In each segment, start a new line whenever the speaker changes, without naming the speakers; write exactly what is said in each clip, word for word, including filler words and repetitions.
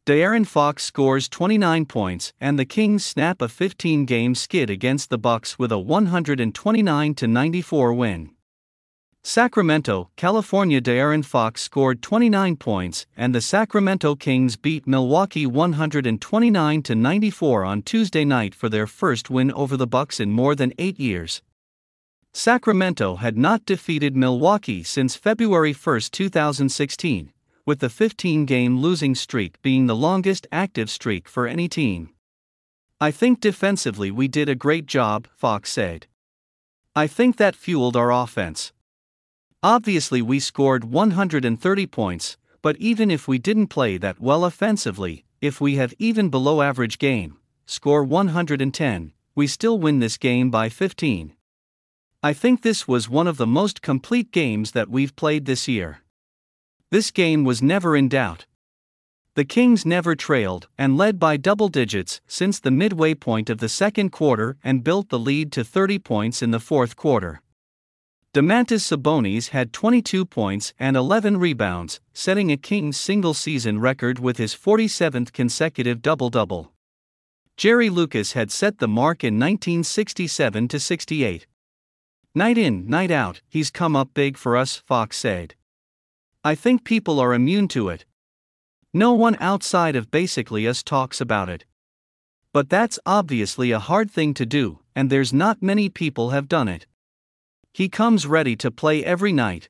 De'Aaron Fox scores twenty-nine points and the Kings snap a fifteen-game skid against the Bucks with a one twenty-nine to ninety-four win. Sacramento, California. De'Aaron Fox scored twenty-nine points and the Sacramento Kings beat Milwaukee one twenty-nine to ninety-four on Tuesday night for their first win over the Bucks in more than eight years. Sacramento had not defeated Milwaukee since February first, two thousand sixteen. With the fifteen-game losing streak being the longest active streak for any team. "I think defensively we did a great job," Fox said. "I think that fueled our offense. Obviously we scored one hundred thirty points, but even if we didn't play that well offensively, if we have even below average game, score one hundred ten, we still win this game by fifteen. I think this was one of the most complete games that we've played this year. This game was never in doubt. The Kings never trailed and led by double digits since the midway point of the second quarter and built the lead to thirty points in the fourth quarter. Domantas Sabonis had twenty-two points and eleven rebounds, setting a Kings single-season record with his forty-seventh consecutive double-double. Jerry Lucas had set the mark in nineteen sixty-seven to sixty-eight. "Night in, night out, he's come up big for us," Fox said. "I think people are immune to it. No one outside of basically us talks about it. But that's obviously a hard thing to do, and there's not many people have done it. He comes ready to play every night."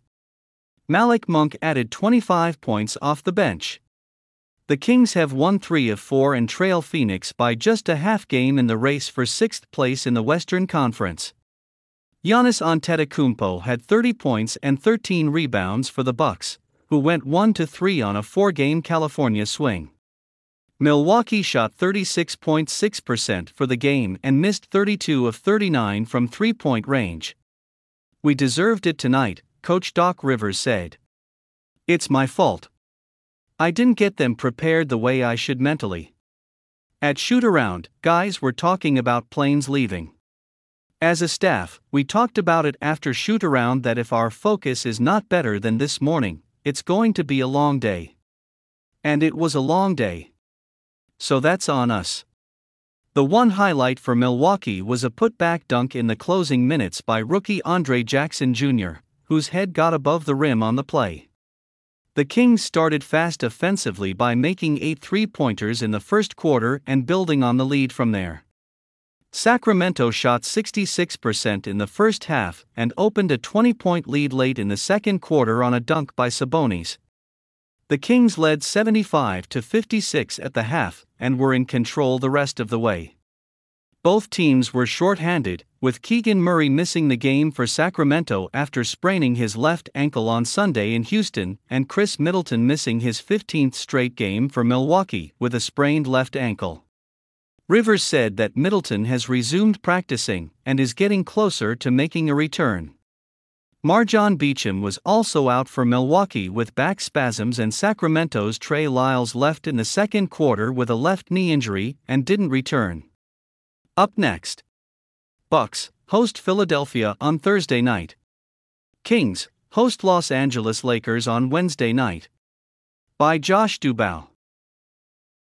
Malik Monk added twenty-five points off the bench. The Kings have won three of four and trail Phoenix by just a half game in the race for sixth place in the Western Conference. Giannis Antetokounmpo had thirty points and thirteen rebounds for the Bucks, who went one to three on a four-game California swing. Milwaukee shot thirty-six point six percent for the game and missed thirty-two of thirty-nine from three-point range. "We deserved it tonight," Coach Doc Rivers said. "It's my fault. I didn't get them prepared the way I should mentally." At shoot-around, guys were talking about planes leaving. "As a staff, we talked about it after shoot-around that if our focus is not better than this morning, it's going to be a long day. And it was a long day. So that's on us." The one highlight for Milwaukee was a putback dunk in the closing minutes by rookie Andre Jackson Junior, whose head got above the rim on the play. The Kings started fast offensively by making eight three-pointers in the first quarter and building on the lead from there. Sacramento shot sixty-six percent in the first half and opened a twenty-point lead late in the second quarter on a dunk by Sabonis. The Kings led seventy-five to fifty-six at the half and were in control the rest of the way. Both teams were short-handed, with Keegan Murray missing the game for Sacramento after spraining his left ankle on Sunday in Houston, and Chris Middleton missing his fifteenth straight game for Milwaukee with a sprained left ankle. Rivers said that Middleton has resumed practicing and is getting closer to making a return. MarJon Beauchamp was also out for Milwaukee with back spasms, and Sacramento's Trey Lyles left in the second quarter with a left knee injury and didn't return. Up next, Bucks host Philadelphia on Thursday night. Kings host Los Angeles Lakers on Wednesday night. By Josh Dubow.